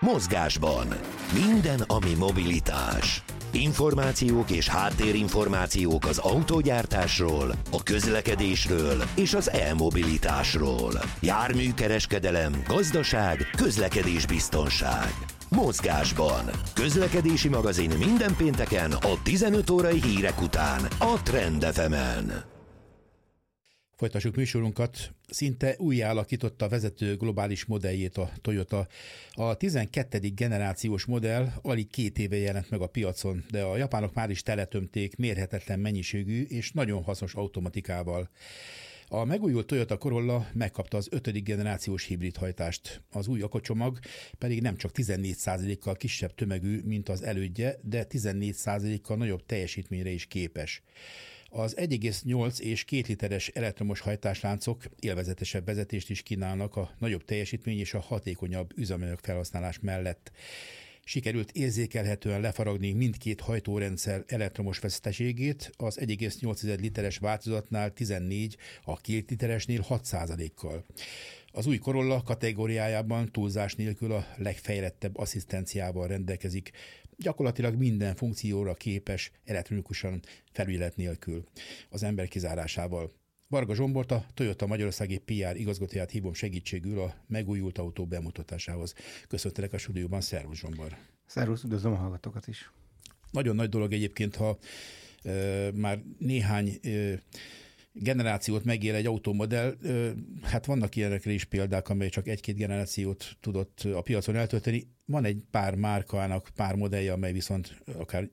Mozgásban. Minden, ami mobilitás. Információk és háttérinformációk az autógyártásról, a közlekedésről és az e-mobilitásról. Járműkereskedelem, gazdaság, közlekedésbiztonság. Mozgásban. Közlekedési magazin minden pénteken a 15 órai hírek után a Trend FM-en. Folytassuk műsorunkat. Szinte újjáalakította a vezető globális modelljét a Toyota. A 12. generációs modell alig 2 éve jelent meg a piacon, de a japánok már is teletömték mérhetetlen mennyiségű és nagyon hasznos automatikával. A megújult Toyota Corolla megkapta az 5. generációs hibrid hajtást. Az új akacsomag pedig nem csak 14%-kal kisebb tömegű, mint az elődje, de 14%-kal nagyobb teljesítményre is képes. Az 1,8 és 2 literes elektromos hajtásláncok élvezetesebb vezetést is kínálnak a nagyobb teljesítmény és a hatékonyabb üzemanyag felhasználás mellett. Sikerült érzékelhetően lefaragni mindkét hajtórendszer elektromos veszteségét, az 1,8 literes változatnál 14, a 2 literesnél 6%-kal. Az új Corolla kategóriájában túlzás nélkül a legfejlettebb asszisztenciával rendelkezik, gyakorlatilag minden funkcióra képes elektronikusan felügyelet nélkül, az ember kizárásával. Varga Zsombort, a Toyota Magyarországi PR igazgatóját hívom segítségül a megújult autó bemutatásához. Köszöntelek a stúdióban, szervusz Zsombor! Szervusz, üdvözlöm a hallgatókat is! Nagyon nagy dolog egyébként, ha már néhány generációt megél egy automodell. Hát vannak ilyenekre is példák, amely csak 1-2 generációt tudott a piacon eltölteni. Van egy pár márkának pár modellje, amely viszont akár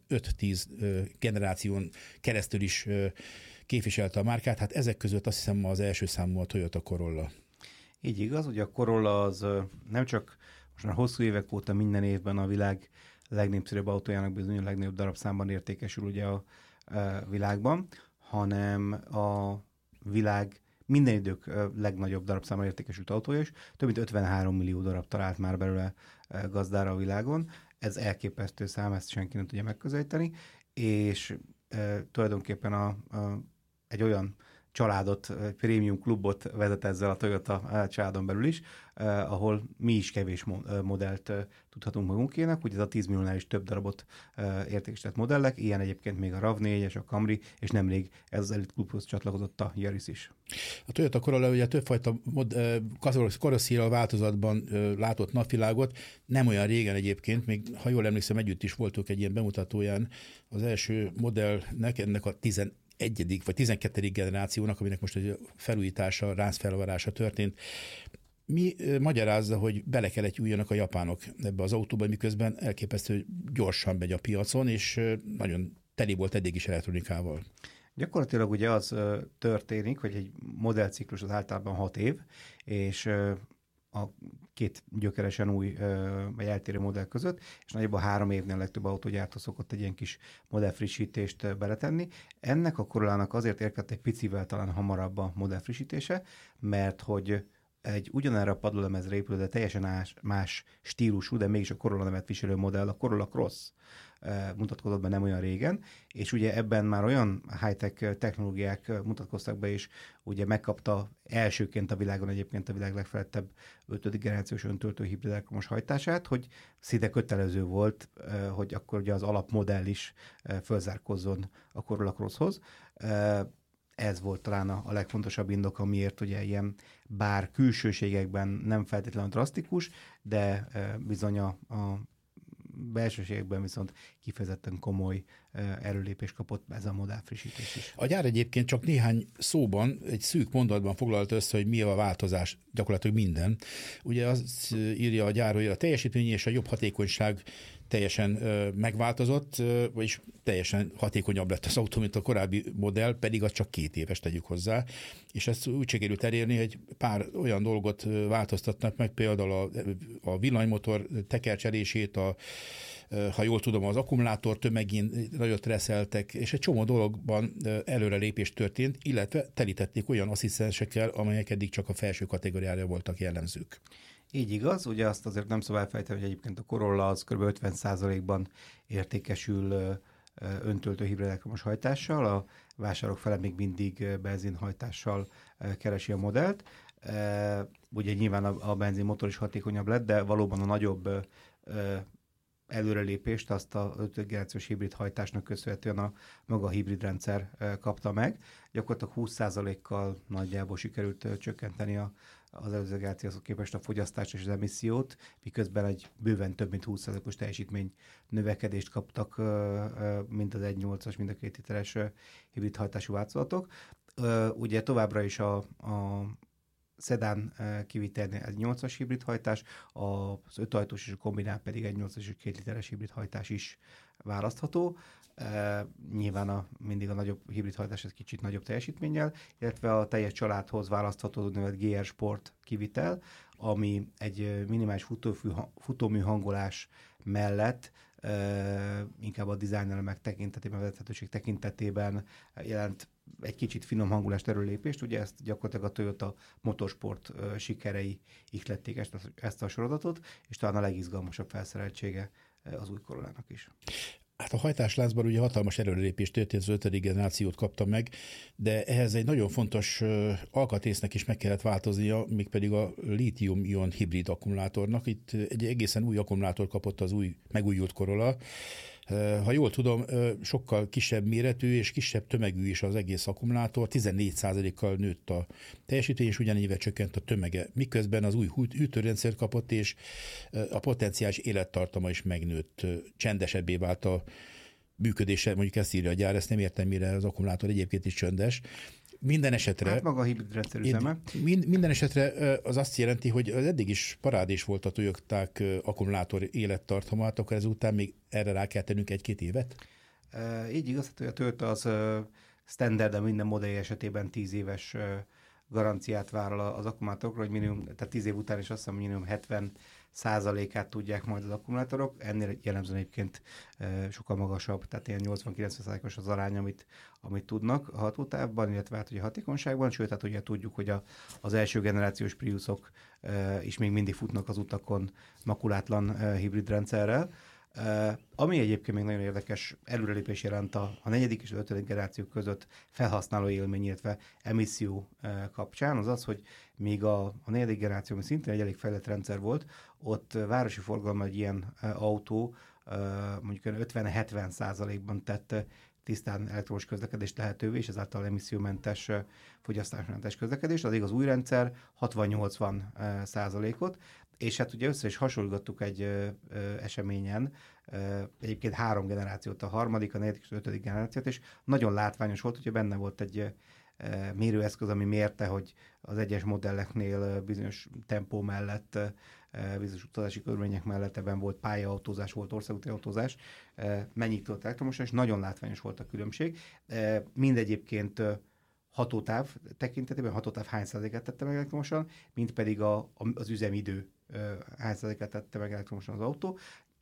5-10 generáción keresztül is képviselte a márkát. Hát ezek között azt hiszem az első számú a Toyota Corolla. Így igaz, ugye a Corolla az nem csak most már hosszú évek óta minden évben a világ legnépszerűbb autójának bizony a legnagyobb darabszámban értékesül ugye a világban, hanem a világ minden idők legnagyobb darabszámban értékesült autója is. Több mint 53 millió darab talált már belőle gazdára a világon. Ez elképesztő szám, ezt senki nem tudja megközelíteni, és tulajdonképpen egy olyan családot, prémium klubot vezet ezzel a Toyota családon belül is, ahol mi is kevés modellt tudhatunk magunkének, ugye ez a 10 milliónál is több darabot értékesített modellek, ilyen egyébként még a RAV4-es, a Camry, és nemrég ez az Elite Klubhoz csatlakozott a Yaris is. A Toyota Corolla ugye többfajta karosszéria változatban látott napvilágot, nem olyan régen egyébként, még ha jól emlékszem, együtt is voltunk egy ilyen bemutatóján az első modellnek, ennek a 11. vagy 12. generációnak, aminek most egy felújítása, ráncfelvarása történt. Mi magyarázza, hogy bele kellett üljenek a japánok ebbe az autóba, miközben elképesztő gyorsan megy a piacon, és nagyon teli volt eddig is elektronikával. Gyakorlatilag ugye az történik, hogy egy modellciklus az általában 6 év, és a 2 gyökeresen új vagy eltérő modell között, és nagyjából 3 évnél legtöbb autógyártó szokott egy ilyen kis modellfrissítést beletenni. Ennek a Corollának azért érkezett egy picivel talán hamarabb a modellfrissítése, mert hogy egy ugyanerre a padlólemezre épülő, de teljesen más stílusú, de mégis a Corolla nevet viselő modell, a Corolla Cross mutatkozott be nem olyan régen, és ugye ebben már olyan high-tech technológiák mutatkoztak be, és ugye megkapta elsőként a világon egyébként a világ legfelettebb 5. generációs öntöltő hibrid elektromos hajtását, hogy szinte kötelező volt, hogy akkor ugye az alapmodell is fölzárkozzon a Corolla Crosshoz. Ez volt talán a legfontosabb indok, amiért ugye ilyen bár külsőségekben nem feltétlenül drasztikus, de bizony a belsőségekben viszont kifejezetten komoly erőlépést kapott ez a modellfrissítés is. A gyár egyébként csak néhány szóban, egy szűk mondatban foglalta össze, hogy mi a változás, gyakorlatilag minden. Ugye azt írja a gyár, hogy a teljesítmény és a jobb hatékonyság teljesen megváltozott, vagyis teljesen hatékonyabb lett az autó, mint a korábbi modell, pedig az csak 2 éves, tegyük hozzá. És ezt úgy sikerült elérni, hogy pár olyan dolgot változtatnak meg, például a villanymotor tekercselését, ha jól tudom, az akkumulátor tömegén nagyot reszeltek, és egy csomó dologban előrelépés történt, illetve telítették olyan asszisztensekkel, amelyek eddig csak a felső kategóriára voltak jellemzők. Így igaz, ugye azt azért nem szabad elfelejteni, hogy egyébként a Corolla az kb. 50%-ban értékesül öntöltő hibrid elektromos hajtással, a vásárlók fele még mindig benzinhajtással keresi a modellt. Ugye nyilván a benzinmotor is hatékonyabb lett, de valóban a nagyobb előrelépést azt a 5. generációs hibrid hajtásnak köszönhetően a maga hibrid rendszer kapta meg. Gyakorlatilag 20%-kal nagyjából sikerült csökkenteni az előző generációhoz képest a fogyasztást és az emissziót, miközben egy bőven több mint 20%-os teljesítmény növekedést kaptak mind az 1.8-as, mind a 2 literes hibrid hajtású változatok. Ugye továbbra is a szedán kivitelnél egy 8-as hibrid hajtás, az 5 ajtós és a kombinál pedig egy 8-as és 2 literes hibrid hajtás is választható. Nyilván mindig a nagyobb hibrid hajtás egy kicsit nagyobb teljesítménnyel, illetve a teljes családhoz választható úgynevezett GR Sport kivitel, ami egy minimális futómű hangolás mellett inkább a dizájnelemek tekintetében, vezethetőség tekintetében jelent egy kicsit finom hangulást erőlépést, ugye ezt gyakorlatilag a Toyota Motorsport sikerei ihlették ezt a sorozatot, és talán a legizgalmasabb felszereltsége az új Corollának is. Hát a hajtásláncban ugye hatalmas előrelépést történt, az 5. generációt kapta meg, de ehhez egy nagyon fontos alkatrésznek is meg kellett változnia, mégpedig a lítium-ion hibrid akkumulátornak. Itt egy egészen új akkumulátor kapott az új megújult Corolla. Ha jól tudom, sokkal kisebb méretű és kisebb tömegű is az egész akkumulátor, 14%-kal nőtt a teljesítmény, és ugyanígy csökkent a tömege, miközben az új hűtőrendszert kapott, és a potenciális élettartama is megnőtt, csendesebbé vált a működése, mondjuk ezt írja a gyár, ezt nem értem, mire az akkumulátor egyébként is csöndes. Minden esetre... Hát maga a hibrid rendszer üzeme. Minden esetre az azt jelenti, hogy az eddig is parádés volt a Toyoták akkumulátor élettartamát, akkor ezután még erre rá kell tennünk 1-2 évet? Így igaz, hogy a Toyota az standard, de minden modell esetében 10 éves garanciát vállal az akkumulátorokra, hogy minimum, tehát 10 év után is azt hiszem, minimum 70%-át tudják majd az akkumulátorok. Ennél jellemzően egyébként sokkal magasabb, tehát ilyen 80-90%-os az arány, amit tudnak a hatótávban, illetve hát ugye hatékonyságban, sőt, hát ugye tudjuk, hogy az első generációs Priusok is még mindig futnak az utakon makulátlan hibrid rendszerrel. Ami egyébként még nagyon érdekes előrelépés jelent a 4. és 5. generáció között felhasználó élmény, illetve emisszió kapcsán, az az, hogy még a 4. generáció, ami szintén egy elég fejlett rendszer volt, ott városi forgalomban egy ilyen autó mondjuk 50-70%-ban tett tisztán elektromos közlekedést lehetővé, és ezáltal emissziómentes, fogyasztásmentes közlekedést, addig az új rendszer 60-80%-ot, és hát ugye össze is hasonlítottuk egy eseményen, egyébként 3 generációt, a 3., a 4. és 5. generációt, és nagyon látványos volt, hogy benne volt egy mérőeszköz, ami mérte, hogy az egyes modelleknél bizonyos tempó mellett, bizonyos utazási körülmények mellett ebben volt pályaautózás, volt országúti autózás, mennyit tudott elektromosan, és nagyon látványos volt a különbség. Mindegyébként hatótáv tekintetében, hatótáv hány százalékát tette meg elektromosan, mint pedig az üzemidő hány százalékát tette meg elektromosan az autó.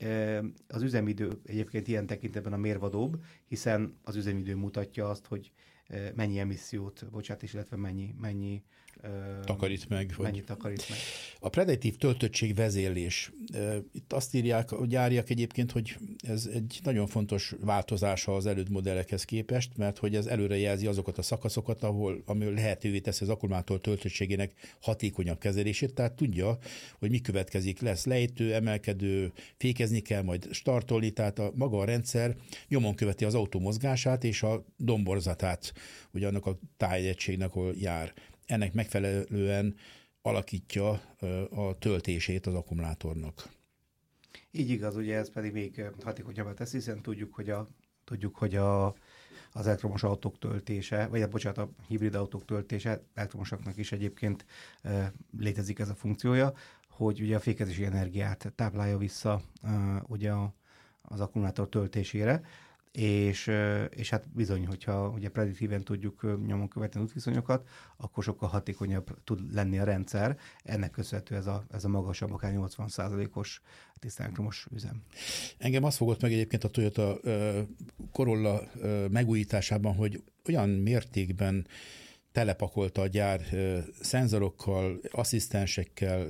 Az üzemidő egyébként ilyen tekintetben a mérvadóbb, hiszen az üzemidő mutatja azt, hogy mennyi emissziót bocsát, és illetve mennyi takarít meg. Takarít meg. A prediktív töltöttség vezérlés. Itt azt írják a gyáriak egyébként, hogy ez egy nagyon fontos változása az előtt modellekhez képest, mert hogy ez előrejelzi azokat a szakaszokat, ami lehetővé teszi az akkumulátor töltöttségének hatékonyabb kezelését, tehát tudja, hogy mi következik, lesz lejtő, emelkedő, fékezni kell, majd startolni, tehát maga a rendszer nyomon követi az autó mozgását és a domborzatát, ugye annak a tájegységnek, ahol jár. Ennek megfelelően alakítja a töltését az akkumulátornak. Így igaz, ugye ez pedig még hatékonyabbá teszi, hiszen tudjuk, hogy az elektromos autók töltése, vagy a hibrid autók töltése, elektromosaknak is egyébként létezik ez a funkciója, hogy ugye a fékezési energiát táplálja vissza ugye az akkumulátor töltésére, és hát bizony, hogyha ugye prediktíven tudjuk nyomon követni az útviszonyokat, akkor sokkal hatékonyabb tud lenni a rendszer. Ennek köszönhető ez a magasabb, akár 80%-os tisztán elektromos üzem. Engem azt fogott meg egyébként a Toyota Corolla megújításában, hogy olyan mértékben telepakolta a gyár szenzorokkal, asszisztensekkel,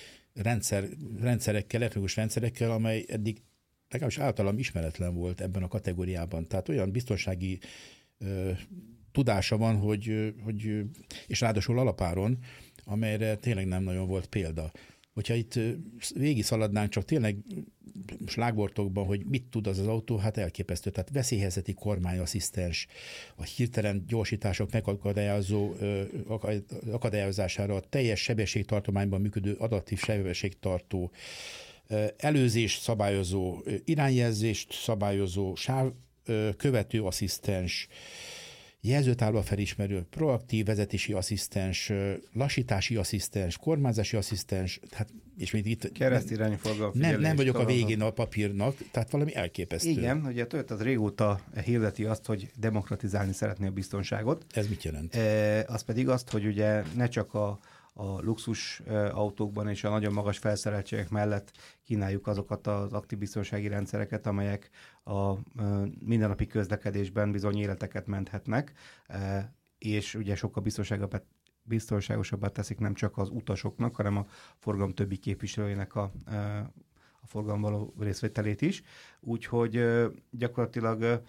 rendszerekkel, elektronikus rendszerekkel, amely eddig legalábbis általam ismeretlen volt ebben a kategóriában. Tehát olyan biztonsági tudása van, hogy és ráadásul alapáron, amelyre tényleg nem nagyon volt példa. Hogyha itt végig szaladnánk, csak tényleg slágvortokban, hogy mit tud az autó, hát elképesztő. Tehát veszélyhelyzeti kormányasszisztens, a hirtelen gyorsítások akadályozására, a teljes sebességtartományban működő adaptív sebességtartó, előzést szabályozó, irányjelzést szabályozó, követő asszisztens, jelzőtábla felismerő, proaktív vezetési asszisztens, lassítási asszisztens, kormányzási asszisztens, hát, és még itt keresztirányú forgalomfigyelés. Nem vagyok a végén a papírnak, tehát valami elképesztő. Igen, ugye a Toyota az régóta hirdeti azt, hogy demokratizálni szeretné a biztonságot. Ez mit jelent? Az pedig azt, hogy ugye ne csak a luxus autókban és a nagyon magas felszereltségek mellett kínáljuk azokat az aktív biztonsági rendszereket, amelyek a mindennapi közlekedésben bizony életeket menthetnek, és ugye sokkal biztonságosabbá teszik nem csak az utasoknak, hanem a forgalom többi képviselőjének a forgalomban való részvételét is. Úgyhogy gyakorlatilag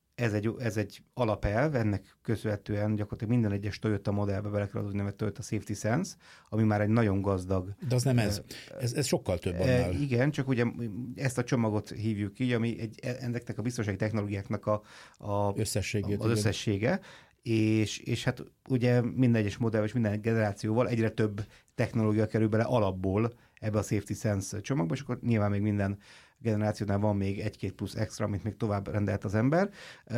ez egy alapelv, ennek köszönhetően gyakorlatilag minden egyes Toyota modellbe bele kell az úgynevezett Toyota Safety Sense, ami már egy nagyon gazdag. De az nem ez. Ez sokkal több annál. Igen, csak ugye ezt a csomagot hívjuk így, ami ennek a biztonsági technológiáknak az összessége, és hát ugye minden egyes modell és minden generációval egyre több technológia kerül bele alapból ebbe a Safety Sense csomagba, és akkor nyilván még minden generációnál van még egy-két plusz extra, amit még tovább rendelt az ember,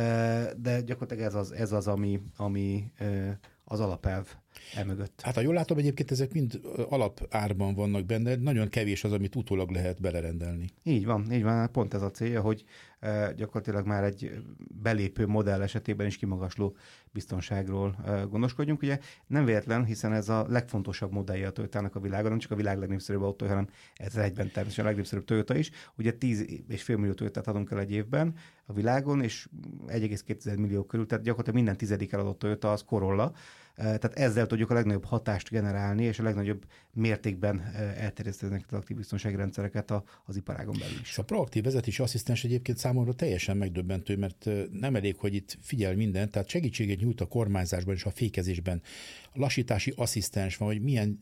de gyakorlatilag ez az, ami az alapelv emögött. Hát ha jól látom, egyébként ezek mind alapárban vannak benne, nagyon kevés az, amit utólag lehet belerendelni. Így van, pont ez a célja, hogy gyakorlatilag már egy belépő modell esetében is kimagasló biztonságról gondoskodjunk. Ugye nem véletlen, hiszen ez a legfontosabb modellje a Toyotának a világon, nem csak a világ legnépszerűbb autója, hanem ez egyben természetesen a legnépszerűbb Toyota is. Ugye 10,5 millió Toyotát adunk el egy évben a világon, és 1,2 millió körül, tehát gyakorlatilag minden tizedik eladott Toyota az Corolla. Tehát ezzel tudjuk a legnagyobb hatást generálni, és a legnagyobb mértékben elterjeszteni az aktív biztonsági rendszereket az iparágon belül is. A proaktív vezetési asszisztens egyébként számomra teljesen megdöbbentő, mert nem elég, hogy itt figyel mindent, tehát segítséget nyújt a kormányzásban és a fékezésben. A lassítási asszisztens van, hogy milyen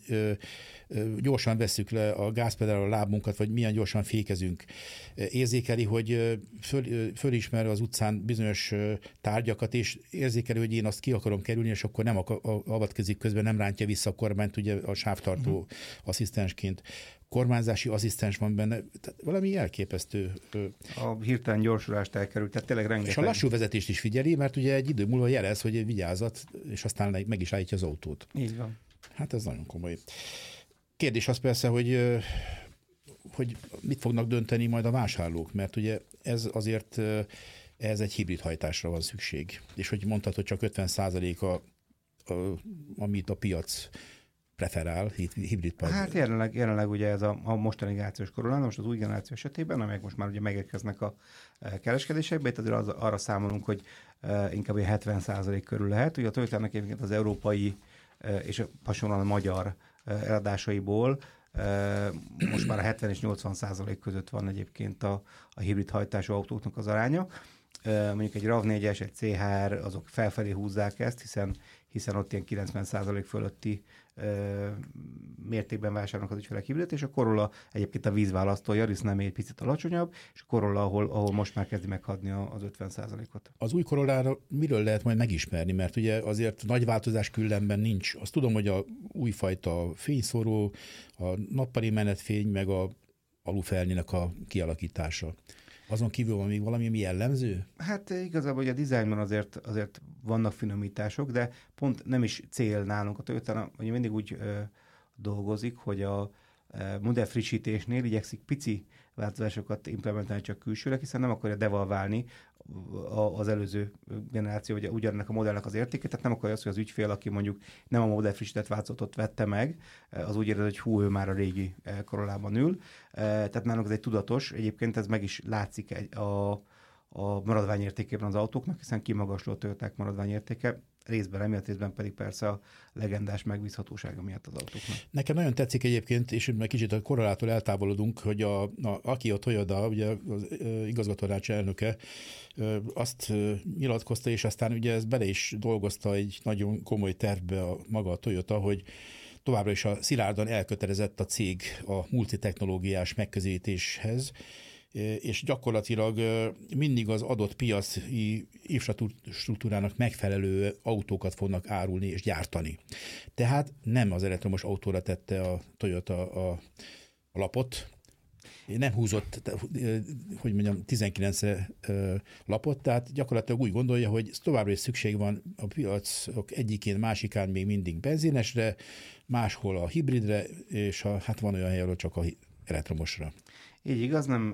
gyorsan vesszük le a gázpedálra a lábunkat, vagy milyen gyorsan fékezünk. Érzékeli, hogy fölismer az utcán bizonyos tárgyakat, és érzékeli, hogy én azt ki akarom kerülni, és akkor nem avatkozik közben, nem rántja vissza a kormányt, ugye a sávtartó asszisztensként. Kormányzási asszisztens van benne, tehát valami elképesztő. A hirtelen gyorsulást elkerült, tehát tényleg rengeteg. És a lassú vezetést is figyeli, mert ugye egy idő múlva jelez, hogy vigyázat, és aztán meg is állítja az autót. Így van. Hát ez nagyon komoly. Kérdés az persze, hogy mit fognak dönteni majd a vásárlók, mert ugye ez azért ez egy hibrid hajtásra van szükség. És hogy mondtad, hogy csak 50% amit a piac preferál, hibrid pajzs. Hát jelenleg ugye ez a mostani generációs Corolla, most az új generáció esetében, amelyek most már ugye megérkeznek a kereskedésekbe, itt azért arra számolunk, hogy inkább 70% körül lehet. Ugye a Toyotának egyébként az európai és hasonlóan a magyar eladásaiból most már a 70 és 80% között van egyébként a hibrid hajtású autóknak az aránya. Mondjuk egy RAV4-es, egy CHR, azok felfelé húzzák ezt, hiszen ott ilyen 90% fölötti mértékben vásárolnak az ügyfelek hibridet, és a Corolla egyébként a vízválasztó Yaris nem egy picit alacsonyabb, és a Corolla, ahol most már kezdi meghadni az 50%-ot. Az új Corollára miről lehet majd megismerni? Mert ugye azért nagy változás különben nincs. Azt tudom, hogy a újfajta fényszóró, a nappali menetfény, meg a alufelnének a kialakítása. Azon kívül van még valami, ami jellemző? Hát igazából, hogy a dizájnban azért vannak finomítások, de pont nem is cél nálunk a Toyota, hogy mindig úgy dolgozik, hogy a modell frissítésnél igyekszik pici változásokat implementálni csak külsőleg, hiszen nem akarja devalválni az előző generáció, vagy ugyanennek a modellnek az értékét, tehát nem akarja azt, hogy az ügyfél, aki mondjuk nem a modell frissített változatot vette meg, az úgy érzi, hogy hú, ő már a régi Corollában ül. Tehát nálunk ez egy tudatos, egyébként ez meg is látszik a maradványértékében az autóknak, hiszen kimagasló a Toyoták maradványértéke, részben emiatt, részben pedig persze a legendás megbízhatósága miatt az autóknak. Nekem nagyon tetszik egyébként, és meg kicsit a Corollától eltávolodunk, hogy aki a Toyota, ugye az igazgatótanács elnöke, azt nyilatkozta, és aztán ugye ez bele is dolgozta egy nagyon komoly tervbe maga a Toyota, hogy továbbra is szilárdan elkötelezett a cég a multitechnológiás megközelítéshez, és gyakorlatilag mindig az adott piaci infrastruktúrának megfelelő autókat fognak árulni és gyártani. Tehát nem az elektromos autóra tette a Toyota a lapot, nem húzott, hogy mondjam, 19 lapot, tehát gyakorlatilag úgy gondolja, hogy továbbra is szükség van a piacok egyikén, másikán még mindig benzinesre, máshol a hibridre, és hát van olyan hely, ahol csak a elektromosra. Így igaz, nem,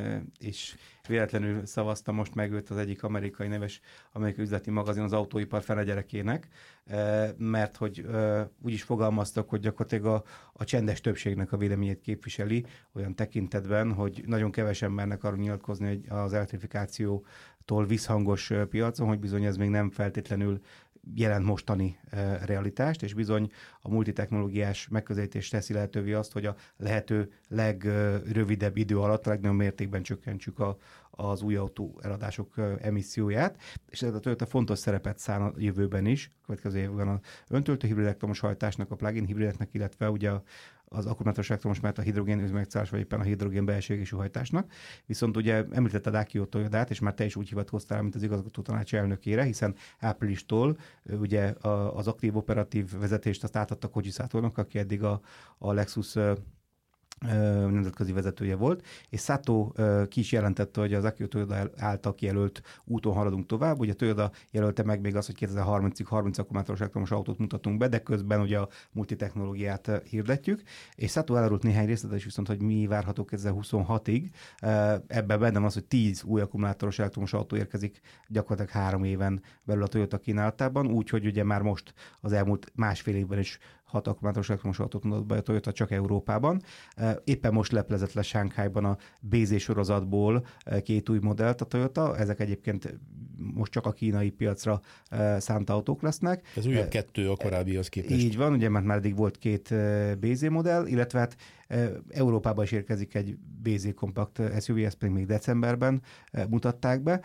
és véletlenül szavazta most meg őt az egyik amerikai üzleti magazin az autóipar felegyerekének, mert hogy úgy is fogalmaztak, hogy gyakorlatilag a csendes többségnek a véleményét képviseli olyan tekintetben, hogy nagyon kevesen mernek arról nyilatkozni, hogy az elektrifikációtól visszhangos piacon, hogy bizony ez még nem feltétlenül jelent mostani realitást, és bizony a multitechnológiás megközelítés teszi lehetővé azt, hogy a lehető legrövidebb idő alatt a legnagyobb mértékben csökkentsük az új autó eladások emisszióját, és ez a Toyota fontos szerepet szán a jövőben is, a következő évben a öntöltő hibrid elektromos hajtásnak, a plug-in hibrideknek, illetve ugye az akkumulátoros elektromos, mert a hidrogén üzemegszállás, vagy éppen a hidrogén belső égésű hajtásnak. Viszont ugye említetted Akio Toyodát, és már te is úgy hivatkoztál, mint az igazgató tanács elnökére, hiszen áprilistól ugye az aktív operatív vezetést azt átadta Koji Satónak, aki eddig a Lexus nemzetközi vezetője volt, és Sato ki is jelentette, hogy az Akio Toyoda által kijelölt úton haladunk tovább. Ugye Toyota jelölte meg még azt, hogy 2030-ig 30 akkumulátoros elektromos autót mutatunk be, de közben ugye a multitechnológiát hirdetjük, és Sato elárult néhány részletet is, viszont, hogy mi várható 2026-ig. Ebben benne van az, hogy 10 új akkumulátoros elektromos autó érkezik gyakorlatilag 3 éven belül a Toyota kínálatában, úgyhogy ugye már most az elmúlt másfél évben is 6 akkumulátoros elektromos autót mutatott be a Toyota csak Európában. Éppen most leplezett le Shanghaiban a BZ sorozatból 2 új modellt a Toyota, ezek egyébként most csak a kínai piacra szánt autók lesznek. Ez újabb 2 a korábbihoz képest. Így van, ugye már eddig volt 2 BZ modell, illetve hát Európában is érkezik egy BZ kompakt SUV, ezt pedig még decemberben mutatták be.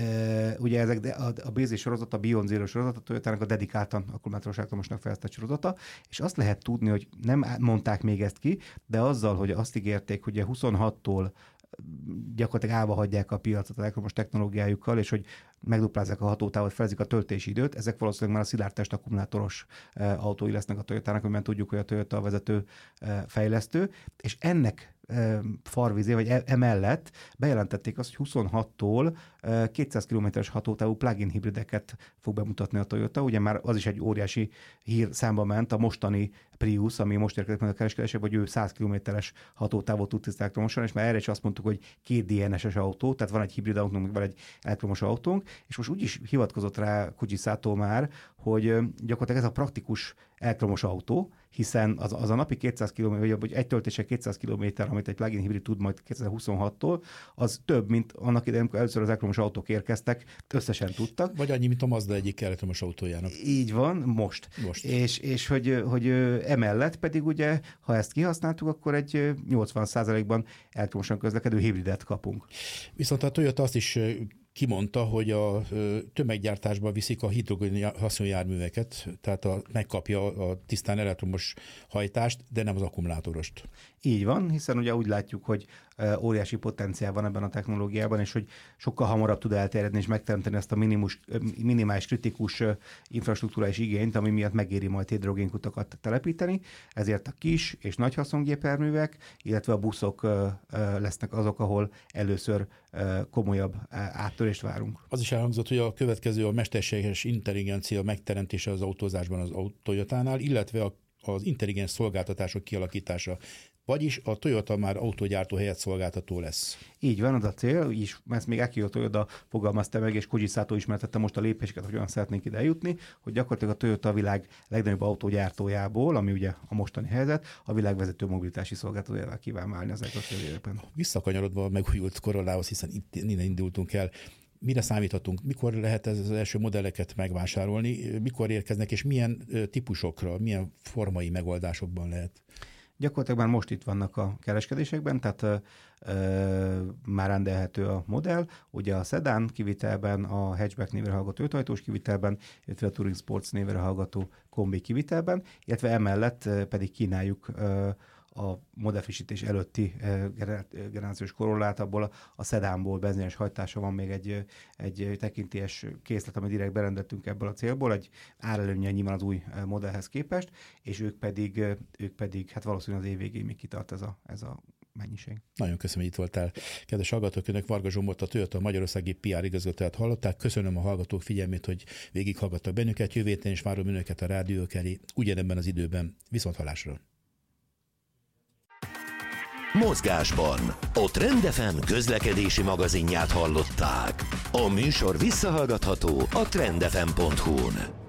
Ugye ezek a BZ sorozat, a Beyond Zero sorozat, a Toyotának a dedikáltan akkumulátoros elektromosnak fejlesztett sorozata, és azt lehet tudni, hogy nem mondták még ezt ki, de azzal, hogy azt ígérték, hogy 26-tól gyakorlatilag állva hagyják a piacot az elektromos technológiájukkal, és hogy megduplázzák a hatótávot, felezik a töltési időt, ezek valószínűleg már a szilárdtest akkumulátoros autói lesznek a Toyotának, amiben tudjuk, hogy a Toyota a vezető fejlesztő, és ennek farvizé, vagy emellett bejelentették azt, hogy 26-tól 200 km-es hatótávú plug-in hibrideket fog bemutatni a Toyota. Ugye már az is egy óriási hír számba ment, a mostani Prius, ami most érkezik meg a kereskedésre, hogy ő 100 km-es hatótávot tud tisztán elektromosan, és már erre is azt mondtuk, hogy 2 DNS-es autó, tehát van egy hibrid autónk, meg van egy elektromos autónk, és most úgy is hivatkozott rá Koji Sato már, hogy gyakorlatilag ez a praktikus elektromos autó, hiszen az a napi 200 km, vagy egy töltése 200 km, amit egy plug-in hibrid tud majd 2026-tól, az több, mint annak idején, amikor először az elektromos autók érkeztek, összesen tudtak. Vagy annyi, mint a Mazda egyik elektromos autójának. Így van, most. És hogy emellett pedig ugye, ha ezt kihasználtuk, akkor egy 80%-ban elektromosan közlekedő hibridet kapunk. Viszont a Toyota azt is kimondta, hogy a tömeggyártásba viszik a hidrogén haszonjárműveket, tehát megkapja a tisztán elektromos hajtást, de nem az akkumulátorost. Így van, hiszen ugye úgy látjuk, hogy óriási potenciál van ebben a technológiában, és hogy sokkal hamarabb tud elterjedni és megteremteni ezt a minimális kritikus infrastruktúrális igényt, ami miatt megéri majd hidrogénkutakat telepíteni. Ezért a kis és nagy haszongépjárművek, illetve a buszok lesznek azok, ahol először komolyabb áttörést várunk. Az is elhangzott, hogy a következő a mesterséges intelligencia megteremtése az autózásban az Toyotánál, illetve az intelligens szolgáltatások kialakítása. Vagyis a Toyota már autógyártó helyett szolgáltató lesz. Így van, az a cél, ezt még Akio Toyoda fogalmazta meg, és Koji Sato ismertette most a lépéseket, hogy olyan szeretnénk ide eljutni, hogy gyakorlatilag a Toyota a világ legnagyobb autógyártójából, ami ugye a mostani helyzet, a világ vezető mobilitási szolgáltatójává kíván válni az elkövetkező években. Visszakanyarodva a megújult Corollához, hiszen innen indultunk el, mire számíthatunk? Mikor lehet az első modelleket megvásárolni? Mikor érkeznek, és milyen típusokra, milyen formai megoldásokban lehet? Gyakorlatilag már most itt vannak a kereskedésekben, tehát már rendelhető a modell. Ugye a Sedan kivitelben, a Hatchback névre hallgató 5 ajtós kivitelben, illetve a Touring Sports névre hallgató kombi kivitelben, illetve emellett pedig kínáljuk a modellfrissítés előtti generációs Corollát, abból a szedánból benzines hajtása van még egy tekintélyes készlet, amit direkt berendettünk ebből a célból, egy árelőnnyel nyilván az új modellhez képest, és ők pedig hát valószínűleg az év végéig még kitart ez a mennyiség. Nagyon köszönöm, hogy itt voltál. Kedves hallgatók, önök Varga Zsombort, a Toyota Magyarországi PR igazgatóját hallották. Köszönöm a hallgatók figyelmét, hogy végighallgattak bennünket. Jövő héten is várom önöket a rádiók elé, ugyanebben az időben. Viszonthallásra! Mozgásban a Trend FM közlekedési magazinját hallották. A műsor visszahallgatható a trendfm.hu-n.